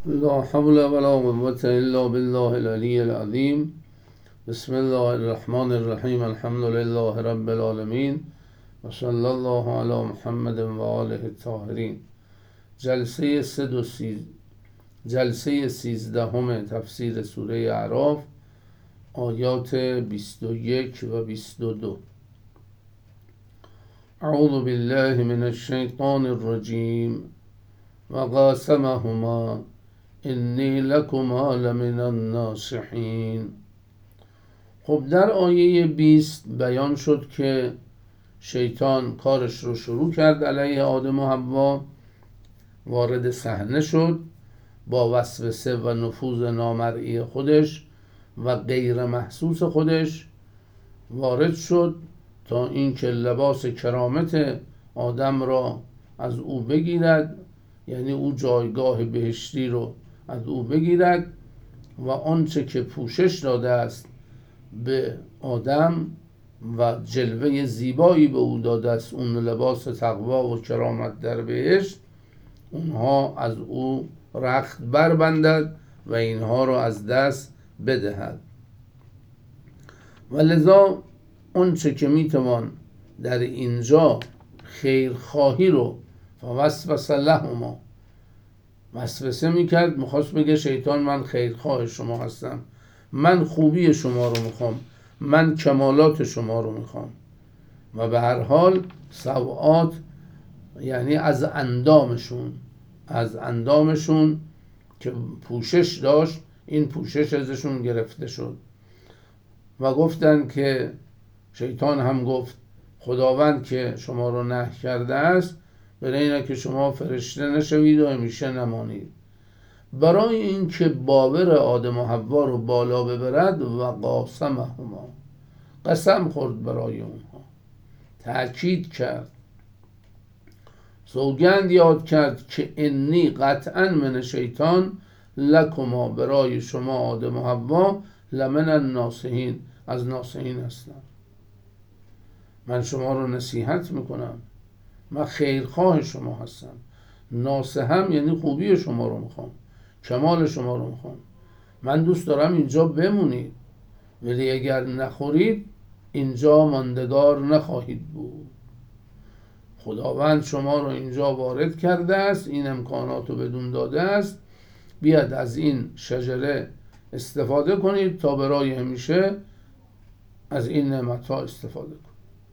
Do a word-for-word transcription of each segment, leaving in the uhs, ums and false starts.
لا حول ولا قوة إلا بالله العلي العظيم. بسم الله الرحمن الرحیم. الحمد لله رب العالمین و صلی الله علی محمد و آله الطاهرین. جلسه سد و سیز... جلسه سیزدهم تفسیر سوره اعراف، آیات بیست و یک و بیست و دو. اعوذ بالله من الشیطان الرجیم و قاسمهما انی لکما لمن الناصحین. خب در آیه بیست بیان شد که شیطان کارش رو شروع کرد علیه آدم و حوا، وارد صحنه شد با وسوسه و نفوذ نامرئی خودش و غیر محسوس خودش، وارد شد تا اینکه لباس کرامت آدم را از او بگیرد، یعنی او جایگاه بهشتی رو از او بگیرد و آنچه که پوشش داده است به آدم و جلوه زیبایی به او داده است، اون لباس تقوا و کرامت در بهشت، اونها از او رخت بربندد و اینها را از دست بدهد. و لذا آنچه که میتوان در اینجا خیرخواهی رو فوسوس لهما وسوسه میکرد، میخواست بگه شیطان من خیرخواه شما هستم، من خوبی شما رو میخوام، من کمالات شما رو میخوام. و به هر حال سوآت یعنی از اندامشون از اندامشون که پوشش داشت، این پوشش ازشون گرفته شد و گفتن که شیطان هم گفت خداوند که شما رو نهی کرده است برای اینه که شما فرشته نشوید و همیشه نمانید. برای اینکه باور آدم و حوا رو بالا ببرد و قاسمهما قسم خورد برای اونها، تأکید کرد، سوگند یاد کرد که انی قطعا من شیطان لکما برای شما آدم و حوا لمن الناصحین از ناصحین هستم. من شما رو نصیحت میکنم، من خیرخواه شما هستم. ناصحم یعنی خوبی شما رو میخوام، کمال شما رو میخوام. من دوست دارم اینجا بمونید، ولی اگر نخورید اینجا ماندگار نخواهید بود. خداوند شما رو اینجا وارد کرده است، این امکانات رو بدون داده است، بیاد از این شجره استفاده کنید تا برای همیشه از این نعمت ها استفاده کنید.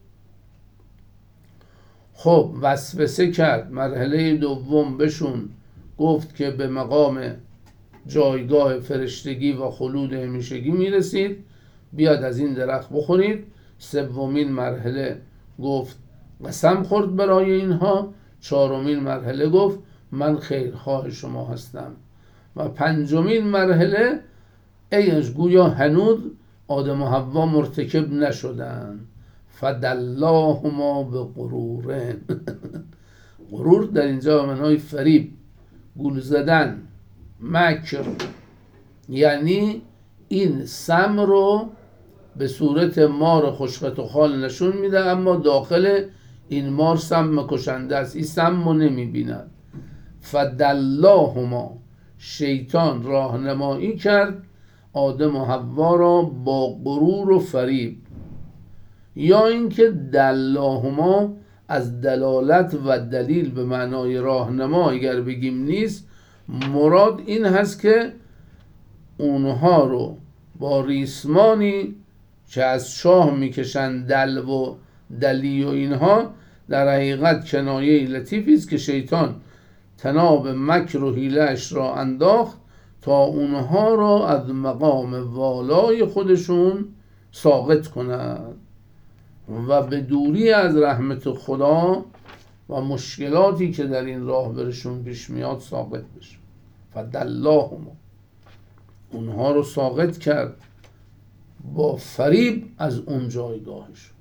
خب وسوسه کرد. مرحله دوم بهشون گفت که به مقام جایگاه فرشتگی و خلود همیشگی میرسید، بیاد از این درخت بخورید. سومین مرحله گفت قسم خورد برای اینها. چهارمین مرحله گفت من خیرخواه شما هستم. و پنجمین مرحله ایش گویا هنوز آدم و حوا مرتکب نشدن. فدلاهما به غرور. غرور در اینجا معنای فریب، گول زدن، مکر، یعنی این سم رو به صورت مار خوشخط و خال نشون میده، اما داخل این مار سم کشنده است، این سم رو نمی بیند. فدلاهما شیطان راهنمایی کرد آدم و حوا را با غرور و فریب. یا اینکه دلاهما از دلالت و دلیل به معنای راهنما اگر بگیم نیست، مراد این هست که اونها رو با ریسمانی که از شاه میکشن دل و دلی و اینها، در حقیقت کنایه لطیفی است که شیطان تناب مکر و حیله‌اش را انداخت تا اونها را از مقام والای خودشون ساقط کند و به دوری از رحمت خدا و مشکلاتی که در این راه برشون پیش میاد ساقط بشه. فدلاهما اونها رو ساقط کرد با فریب از اون جایگاهش.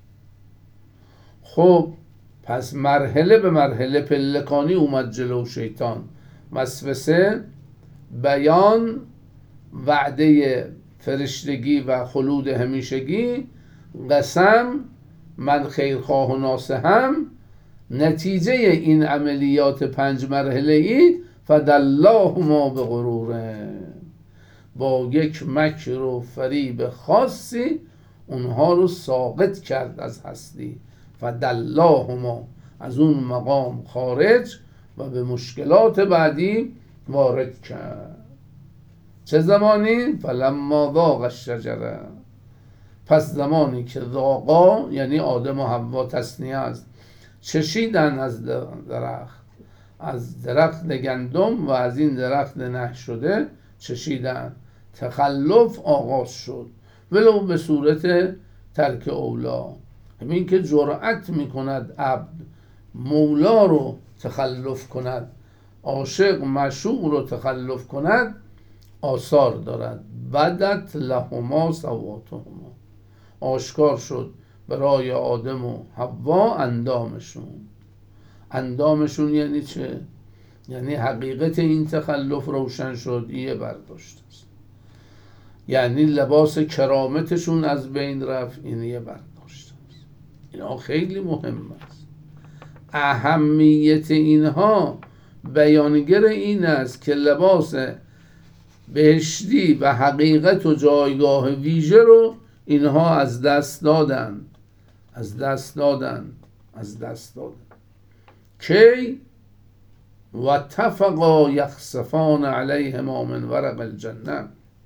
خب پس مرحله به مرحله پلکانی اومد جلو شیطان. وسوسه، بیان وعده فرشتگی و خلود همیشگی، قسم من خیرخواه و ناصحم. نتیجه این عملیات پنج مرحله ای فدلاهما به غروره، با یک مکر و فریب خاصی اونها رو ساقط کرد از هستی. فدلاهما، از اون مقام خارج و به مشکلات بعدی وارد کرد. چه زمانی؟ فلما ذاق الشجره، پس زمانی که ذاقا یعنی آدم و حوا تثنیه است، چشیدن از درخت، از درخت گندم و از این درخت نهی شده چشیدن، تخلف آغاز شد ولو به صورت ترک اولا. همین که جرأت میکند عبد مولا رو تخلف کند، عاشق معشوق رو تخلف کند، آثار دارد. بدت لهما سواتهما، آشکار شد برای آدم و حوا اندامشون. اندامشون یعنی چه؟ یعنی حقیقت این تخلف روشن شد، یه برداشت است. یعنی لباس کرامتشون از بین رفت، این یه برداشت است. اینا خیلی مهم است. اهمیت اینها بیانگر این است که لباس بهشتی و حقیقت و جایگاه ویژه رو اینها از دست دادن از دست دادن از دست دادن کی؟ و تفقا یخسفان علیهما من ورق الجنه،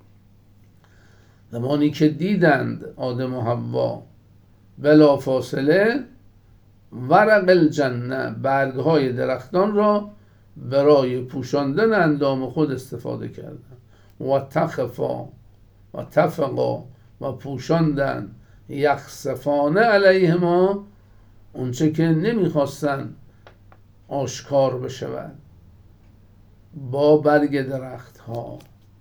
زمانی که دیدند آدم و حوا بلا فاصله ورق الجنه، برگهای درختان را برای پوشاندن اندام خود استفاده کردند. و تخفا و تفقا و پوشاندن یخسفانه علیهما، اونچه که نمیخواستن آشکار بشود با برگ درخت ها.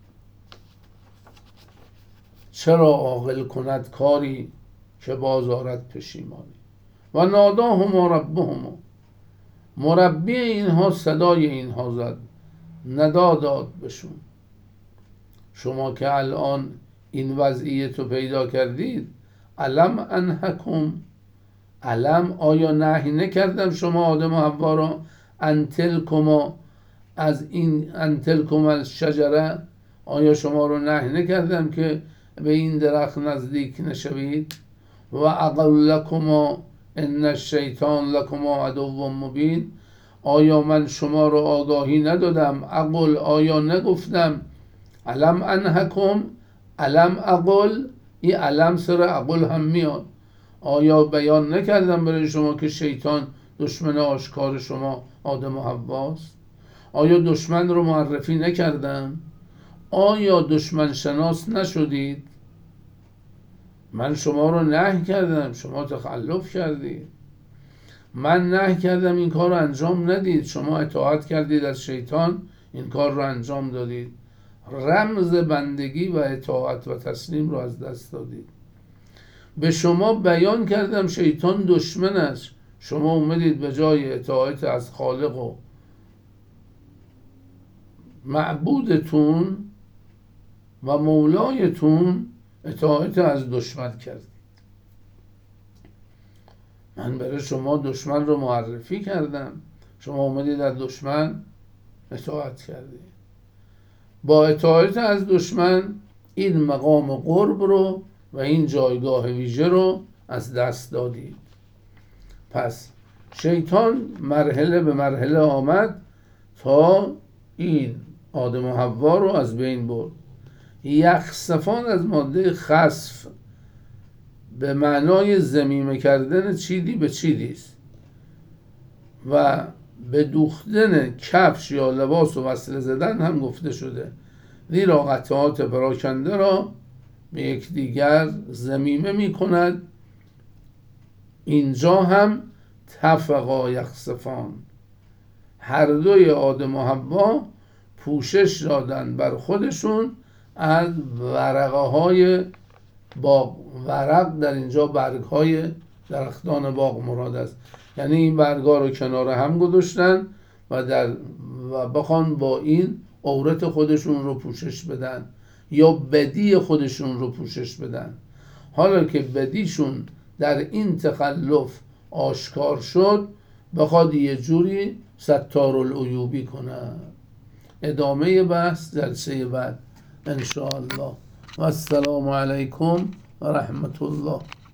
چرا عاقل کند کاری که باز آرد پشیمانی. و ناداهما ربهما، مربی اینها صدای اینها زد، ندا داد بشون. شما که الان این وضعیت رو پیدا کردید، الم انهکم، الم آیا نهی نکردم شما آدم و حوا را انتلکما، از این انتلکم الشجره، آیا شما رو نهی نکردم که به این درخت نزدیک نشوید؟ و اقل لکما ان الشیطان لکما عدو مبین، آیا من شما رو آگاهی ندادم؟ اقل، آیا نگفتم؟ الم انهکم، الم اقل، این الم سر اقل هم میاد. آیا بیان نکردم برای شما که شیطان دشمن آشکار شما آدم و حواست؟ آیا دشمن رو معرفی نکردم؟ آیا دشمن شناس نشدید؟ من شما رو نهی کردم، شما تخلف کردید. من نهی کردم این کار رو انجام ندید، شما اطاعت کردید از شیطان، این کار رو انجام دادید. رمز بندگی و اطاعت و تسلیم رو از دست دادید. به شما بیان کردم شیطان دشمن است، شما اومدید به جای اطاعت از خالق و معبودتون و مولایتون اطاعت از دشمن کردید. من برای شما دشمن رو معرفی کردم، شما اومدید از دشمن اطاعت کردید. با اطاعت از دشمن این مقام قرب رو و این جایگاه ویژه رو از دست دادید. پس شیطان مرحله به مرحله آمد تا این آدم و حوا رو از بین برد. یخسفان از ماده خسف به معنای ضمیمه کردن چیزی به چیزی است و به دوختن کفش یا لباس و وصله زدن هم گفته شده، زیرا قطعات پراکنده را به یکدیگر ضمیمه می کند. اینجا هم تفقا یخسفان، هر دوی آدم و حوا پوشش دادن بر خودشون از ورقه های باغ. ورق در اینجا برگ های درختان باغ مراد است، یعنی این برگ ها رو کنار هم گذاشتن و در و بخوان با این عورت خودشون رو پوشش بدن یا بدی خودشون رو پوشش بدن. حالا که بدیشون در این تخلف آشکار شد، بخواد یه جوری ستار العیوبی کنه. ادامه بحث جلسه بعد ان شاء الله. و السلام علیکم و رحمت الله.